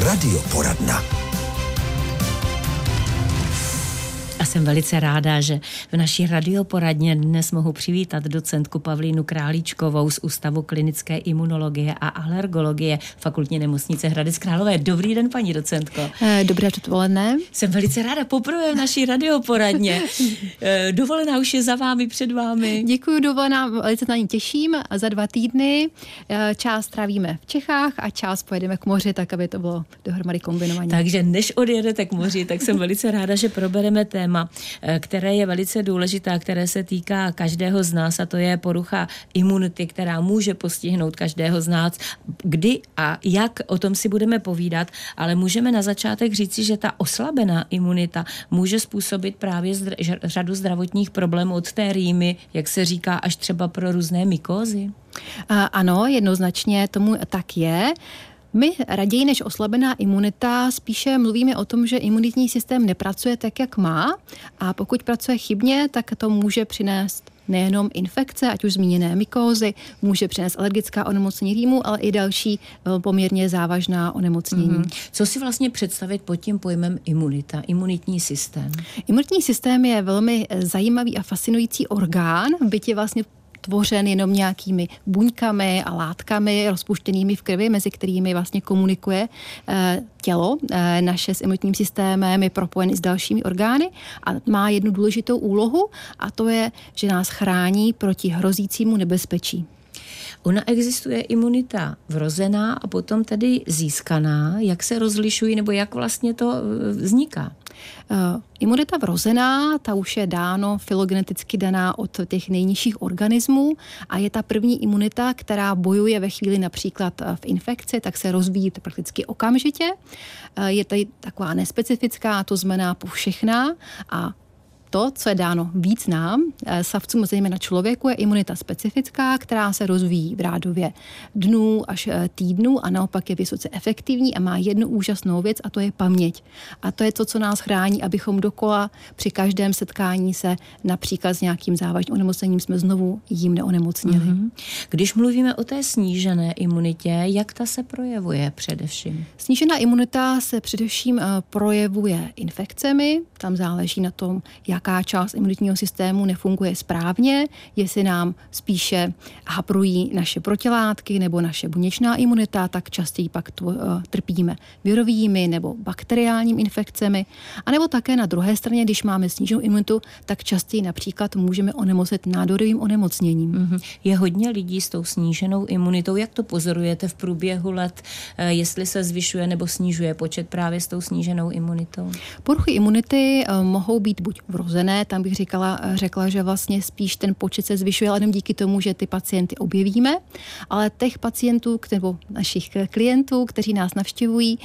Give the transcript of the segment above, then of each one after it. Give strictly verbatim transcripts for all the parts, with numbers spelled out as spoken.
Radioporadna. A jsem velice ráda, že v naší radioporadně dnes mohu přivítat docentku Pavlínu Králíčkovou z Ústavu klinické imunologie a alergologie Fakultní nemocnice Hradec Králové. Dobrý den, paní docentko. Dobré odpoledne. Jsem velice ráda poprvé v naší radioporadně. Dovolená už je za vámi, před vámi. Děkuji, dovolená, velice na ní těším. Za dva týdny část trávíme v Čechách a část pojedeme k moři, tak aby to bylo dohromady kombinovaně. Takže než odjedete k moři, tak jsem velice ráda, že probereme téma, které je velice důležitá, které se týká každého z nás, a to je porucha imunity, která může postihnout každého z nás. Kdy a jak, o tom si budeme povídat, ale můžeme na začátek říci, že ta oslabená imunita může způsobit právě zdr- řadu zdravotních problémů od té rýmy, jak se říká, až třeba pro různé mykózy. Ano, jednoznačně tomu tak je. My raději než oslabená imunita spíše mluvíme o tom, že imunitní systém nepracuje tak, jak má, a pokud pracuje chybně, tak to může přinést nejenom infekce, ať už zmíněné mykózy, může přinést alergická onemocnění rýmu, ale i další poměrně závažná onemocnění. Mm-hmm. Co si vlastně představit pod tím pojmem imunita, imunitní systém? Imunitní systém je velmi zajímavý a fascinující orgán, byť je vlastně tvořen jenom nějakými buňkami a látkami rozpuštěnými v krvi, mezi kterými vlastně komunikuje e, tělo e, naše s imunitním systémem, je propojen s dalšími orgány a má jednu důležitou úlohu, a to je, že nás chrání proti hrozícímu nebezpečí. Ona existuje imunita vrozená a potom tedy získaná. Jak se rozlišují, nebo jak vlastně to vzniká? Uh, imunita vrozená, ta už je dáno, filogeneticky daná od těch nejnižších organismů, a je ta první imunita, která bojuje ve chvíli například v infekci, tak se rozvíjí prakticky okamžitě. Uh, je tady taková nespecifická, to znamená povšechná, a to, co je dáno víc nám, savcům, zejména člověku, je imunita specifická, která se rozvíjí v rádově dnů až týdnů a naopak je vysoce efektivní a má jednu úžasnou věc, a to je paměť. A to je to, co nás chrání, abychom dokola při každém setkání se například s nějakým závažným onemocněním jsme znovu jím neonemocněli. Mm-hmm. Když mluvíme o té snížené imunitě, jak ta se projevuje především? Snížená imunita se především projevuje infekcemi, tam záleží na tom, jak jaká část imunitního systému nefunguje správně, jestli nám spíše haprují naše protilátky nebo naše buněčná imunita, tak častěji pak tu, uh, trpíme virovými nebo bakteriálními infekcemi. A nebo také na druhé straně, když máme sníženou imunitu, tak častěji například můžeme onemocnit nádorovým onemocněním. Mm-hmm. Je hodně lidí s tou sníženou imunitou. Jak to pozorujete v průběhu let, jestli se zvyšuje nebo snižuje počet právě s tou sníženou imunitou? Poruchy imunity uh, mohou být buď vrozené, tam bych říkala, řekla, že vlastně spíš ten počet se zvyšuje, ale jenom díky tomu, že ty pacienty objevíme, ale těch pacientů nebo našich klientů, kteří nás navštěvují,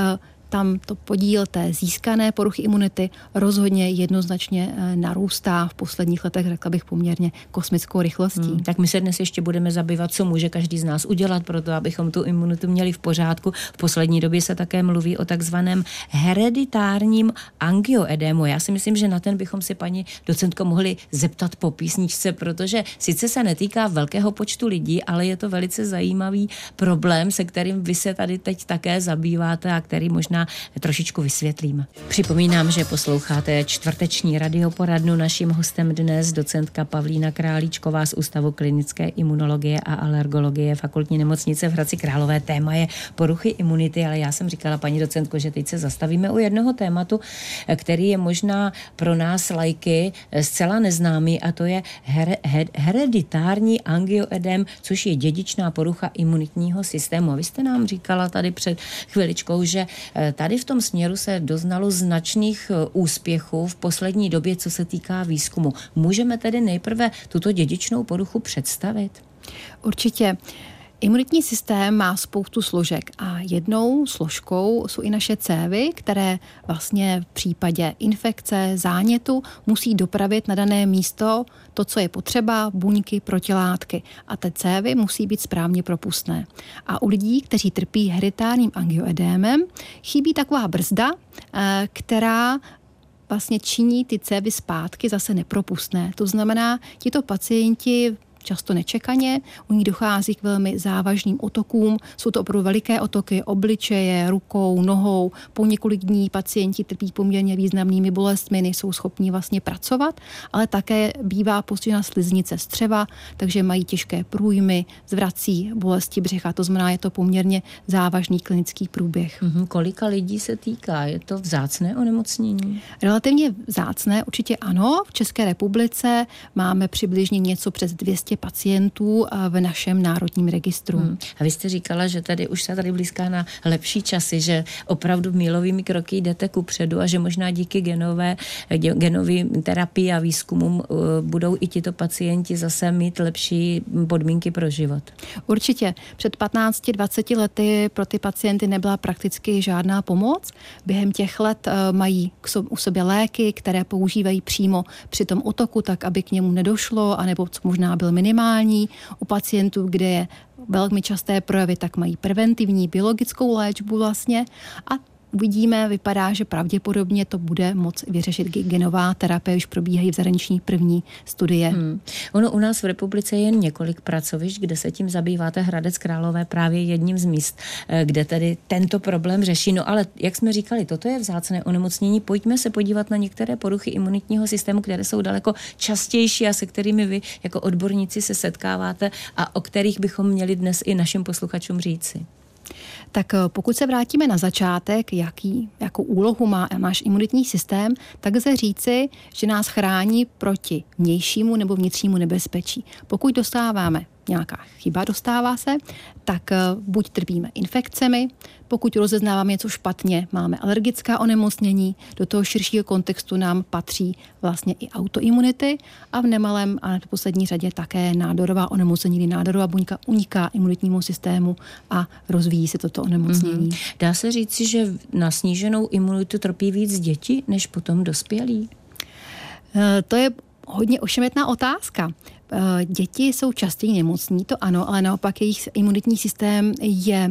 tam to podíl té získané poruchy imunity rozhodně jednoznačně narůstá v posledních letech, řekla bych poměrně kosmickou rychlostí. Hmm, tak my se dnes ještě budeme zabývat, co může každý z nás udělat pro to, abychom tu imunitu měli v pořádku. V poslední době se také mluví o takzvaném hereditárním angioedému. Já si myslím, že na ten bychom si, paní docentko, mohli zeptat po písničce, protože sice se netýká velkého počtu lidí, ale je to velice zajímavý problém, se kterým vy se tady teď také zabýváte a který možná trošičku vysvětlím. Připomínám, že posloucháte čtvrteční radioporadnu. Naším hostem dnes docentka Pavlína Králíčková z Ústavu klinické imunologie a alergologie Fakultní nemocnice v Hradci Králové. Téma je poruchy imunity, ale já jsem říkala, paní docentko, že teď se zastavíme u jednoho tématu, který je možná pro nás laiky zcela neznámý, a to je her- her- hereditární angioedém, což je dědičná porucha imunitního systému. A vy jste nám říkala tady před chviličkou, že tady v tom směru se doznalo značných úspěchů v poslední době, co se týká výzkumu. Můžeme tedy nejprve tuto dědičnou poruchu představit? Určitě. Imunitní systém má spoustu složek a jednou složkou jsou i naše cévy, které vlastně v případě infekce, zánětu musí dopravit na dané místo to, co je potřeba, buňky, protilátky. A ty cévy musí být správně propustné. A u lidí, kteří trpí hereditárním angioedémem, chybí taková brzda, která vlastně činí ty cévy zpátky zase nepropustné. To znamená, tito pacienti často nečekaně. U ní dochází k velmi závažným otokům. Jsou to opravdu veliké otoky obličeje, rukou, nohou. Po několik dní pacienti trpí poměrně významnými bolestmi, nejsou schopni vlastně pracovat, ale také bývá postižena sliznice střeva, takže mají těžké průjmy, zvrací, bolesti břicha. To znamená, je to poměrně závažný klinický průběh. Mm-hmm. Kolika lidí se týká? Je to vzácné onemocnění? Relativně vzácné, určitě ano. V České republice máme přibližně něco přes dvě stě pacientů v našem národním registru. Hmm. A vy jste říkala, že tady už se tady blízká na lepší časy, že opravdu mílovými kroky jdete kupředu a že možná díky genové, genové terapii a výzkumům budou i tito pacienti zase mít lepší podmínky pro život. Určitě. Před patnácti dvaceti lety pro ty pacienty nebyla prakticky žádná pomoc. Během těch let mají u sebe léky, které používají přímo při tom otoku, tak aby k němu nedošlo, anebo co možná byl minimální. U pacientů, kde je velmi časté projevy, tak mají preventivní biologickou léčbu vlastně a uvidíme, vypadá, že pravděpodobně to bude moc vyřešit genová terapie, už probíhají v zahraniční první studie. Hmm. Ono u nás v republice je jen několik pracovišť, kde se tím zabýváte. Hradec Králové právě jedním z míst, kde tedy tento problém řeší. No ale, jak jsme říkali, toto je vzácné onemocnění. Pojďme se podívat na některé poruchy imunitního systému, které jsou daleko častější a se kterými vy jako odborníci se setkáváte a o kterých bychom měli dnes i našim posluchačům říci. Tak pokud se vrátíme na začátek, jaký, jakou úlohu má náš imunitní systém, tak lze říci, že nás chrání proti vnějšímu nebo vnitřnímu nebezpečí. Pokud dostáváme nějaká chyba dostává se, tak buď trpíme infekcemi, pokud rozeznáváme něco špatně, máme alergická onemocnění, do toho širšího kontextu nám patří vlastně i autoimunity a v nemalém a v poslední řadě také nádorová onemocnění, kdy nádorová buňka uniká imunitnímu systému a rozvíjí se toto onemocnění. Mm-hmm. Dá se říci, že na sníženou imunitu trpí víc děti než potom dospělí? To je hodně ošemetná otázka. Děti jsou častěji nemocní, to ano, ale naopak jejich imunitní systém je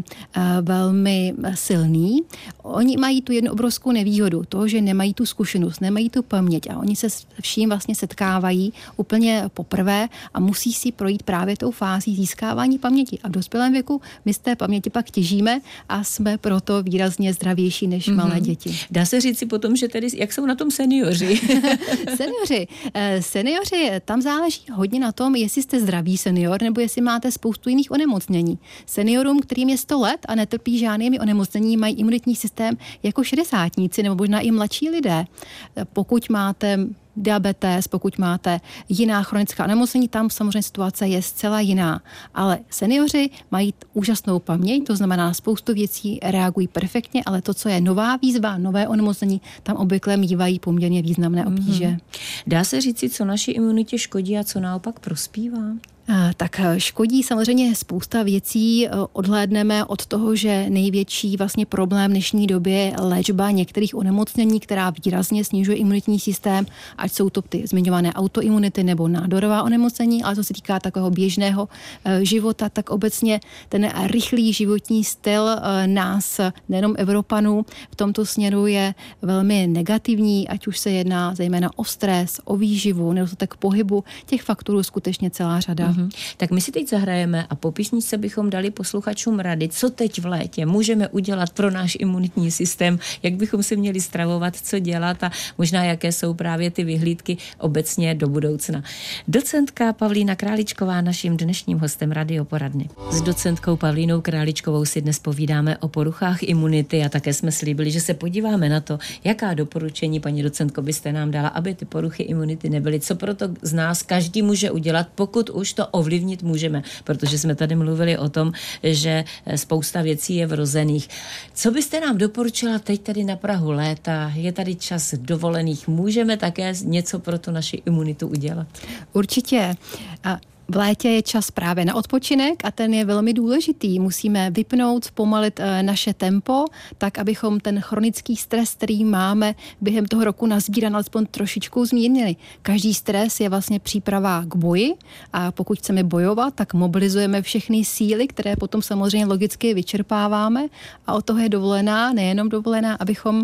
velmi silný. Oni mají tu jednu obrovskou nevýhodu, to, že nemají tu zkušenost, nemají tu paměť a oni se s vším vlastně setkávají úplně poprvé a musí si projít právě tou fází získávání paměti. A v dospělém věku my z té paměti pak těžíme a jsme proto výrazně zdravější než mm-hmm. malé děti. Dá se říct si potom, že tedy, jak jsou na tom seniori? Seniori. Seniori, tam záleží hodně na tom, jestli jste zdravý senior, nebo jestli máte spoustu jiných onemocnění. Seniorům, kterým je sto let a netrpí žádnými onemocnění, mají imunitní systém jako šedesátníci nebo možná i mladší lidé. Pokud máte diabetes, pokud máte jiná chronická onemocnění, tam samozřejmě situace je zcela jiná. Ale seniori mají úžasnou paměť, to znamená spoustu věcí reagují perfektně, ale to, co je nová výzva, nové onemocnění, tam obvykle mívají poměrně významné obtíže. Mm-hmm. Dá se říci, co naší imunitě škodí a co naopak prospívá? Tak škodí samozřejmě spousta věcí. Odhlédneme od toho, že největší vlastně problém dnešní době je léčba některých onemocnění, která výrazně snižuje imunitní systém, ať jsou to ty zmiňované autoimunity nebo nádorová onemocnění, ale to se týká takového běžného života, tak obecně ten rychlý životní styl nás, nejenom Evropanů, v tomto směru je velmi negativní, ať už se jedná zejména o stres, o výživu, nedostatek pohybu, těch faktorů skutečně celá řada. Mm-hmm. Tak my si teď zahrajeme a po písničce bychom dali posluchačům rady, co teď v létě můžeme udělat pro náš imunitní systém, jak bychom se měli stravovat, co dělat a možná jaké jsou právě ty vyhlídky obecně do budoucna. Docentka Pavlína Králíčková naším dnešním hostem Radioporadny. S docentkou Pavlínou Králíčkovou si dnes povídáme o poruchách imunity a také jsme slíbili, že se podíváme na to, jaká doporučení, paní docentko, byste nám dala, aby ty poruchy imunity nebyly. Co proto z nás každý může udělat, pokud už to ovlivnit můžeme, protože jsme tady mluvili o tom, že spousta věcí je vrozených. Co byste nám doporučila teď tady na prahu léta? Je tady čas dovolených. Můžeme také něco pro tu naši imunitu udělat? Určitě. A v létě je čas právě na odpočinek a ten je velmi důležitý. Musíme vypnout, zpomalit naše tempo, tak abychom ten chronický stres, který máme během toho roku nazbíran, alespoň trošičku zmírnili. Každý stres je vlastně příprava k boji a pokud chceme bojovat, tak mobilizujeme všechny síly, které potom samozřejmě logicky vyčerpáváme a od toho je dovolená, nejenom dovolená, abychom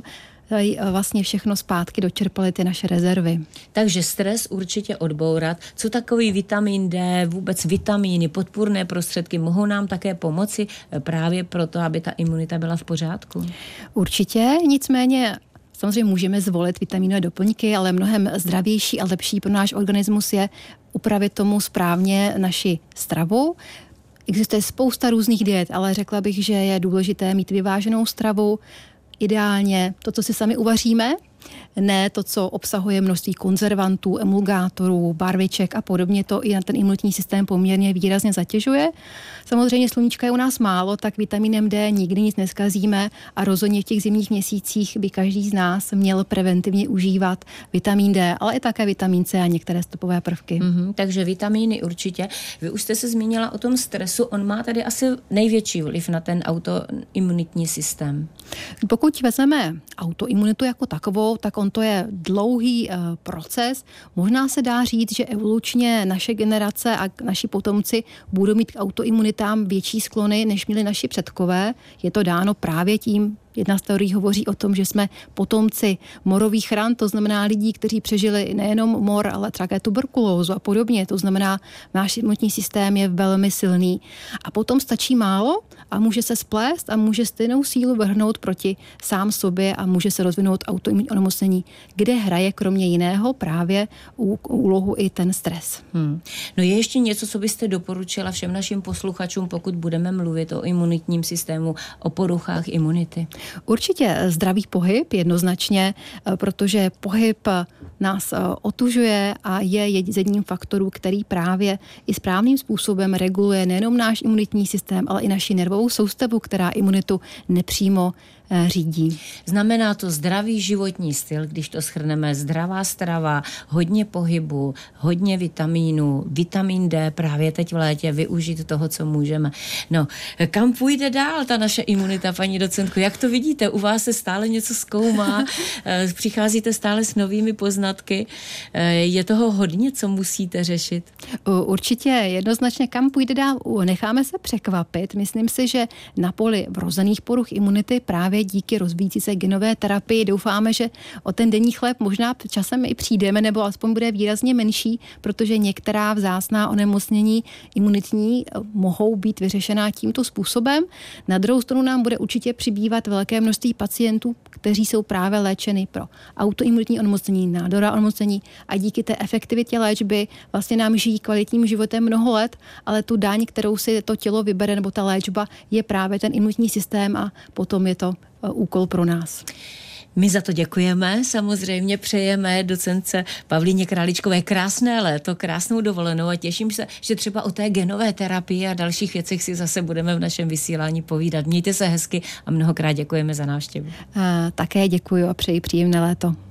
vlastně všechno zpátky dočerpaly ty naše rezervy. Takže stres určitě odbourat. Co takový vitamin D, vůbec vitamíny, podpůrné prostředky mohou nám také pomoci právě proto, aby ta imunita byla v pořádku? Určitě, nicméně samozřejmě můžeme zvolit vitaminové doplňky, ale mnohem zdravější a lepší pro náš organismus je upravit tomu správně naši stravu. Existuje spousta různých diet, ale řekla bych, že je důležité mít vyváženou stravu, ideálně to, co si sami uvaříme, ne to, co obsahuje množství konzervantů, emulgátorů, barviček a podobně, to i na ten imunitní systém poměrně výrazně zatěžuje. Samozřejmě sluníčka je u nás málo, tak vitaminem D nikdy nic neskazíme a rozhodně v těch zimních měsících by každý z nás měl preventivně užívat vitamin D, ale i také vitamin C a některé stopové prvky. Mm-hmm, takže vitamíny určitě. Vy už jste se zmínila o tom stresu, on má tady asi největší vliv na ten autoimunitní systém. Pokud vezmeme autoimunitu jako takovou, tak on to je dlouhý uh, proces. Možná se dá říct, že evolučně naše generace a naši potomci budou mít k autoimunitám větší sklony, než měli naši předkové. Je to dáno právě tím, jedna z teorií hovoří o tom, že jsme potomci morových ran, to znamená lidí, kteří přežili nejenom mor, ale také tuberkulózu a podobně. To znamená, náš imunitní systém je velmi silný. A potom stačí málo a může se splést a může stejnou sílu vrhnout proti sám sobě a může se rozvinout autoimunitní onemocnění, kde hraje kromě jiného právě úlohu i ten stres. Hmm. No je ještě něco, co byste doporučila všem našim posluchačům, pokud budeme mluvit o imunitním systému, o poruchách imunity? Určitě zdravý pohyb jednoznačně, protože pohyb nás otužuje a je jedním faktorů, který právě i správným způsobem reguluje nejenom náš imunitní systém, ale i naši nervovou soustavu, která imunitu nepřímo řídí. Znamená to zdravý životní styl, když to shrneme, zdravá strava, hodně pohybu, hodně vitamínů, vitamin D právě teď v létě, využít toho, co můžeme. No, kam půjde dál ta naše imunita, paní docentko? Jak to vidíte? U vás se stále něco zkoumá, přicházíte stále s novými poznatky. Je toho hodně, co musíte řešit? Určitě, jednoznačně kam půjde dál? Necháme se překvapit. Myslím si, že na poli vrozených poruch imunity právě díky rozvíjící se genové terapii doufáme, že o ten denní chléb možná časem i přijdeme, nebo aspoň bude výrazně menší, protože některá vzácná onemocnění imunitní mohou být vyřešená tímto způsobem. Na druhou stranu nám bude určitě přibývat velké množství pacientů, kteří jsou právě léčeny pro autoimunitní onemocnění, nádorová onemocnění a díky té efektivitě léčby vlastně nám žijí kvalitním životem mnoho let, ale tu daň, kterou si to tělo vybere, nebo ta léčba, je právě ten imunitní systém a potom je to úkol pro nás. My za to děkujeme, samozřejmě přejeme docentce Pavlíně Králíčkové krásné léto, krásnou dovolenou a těším se, že třeba o té genové terapii a dalších věcech si zase budeme v našem vysílání povídat. Mějte se hezky a mnohokrát děkujeme za návštěvu. A také děkuji a přeji příjemné léto.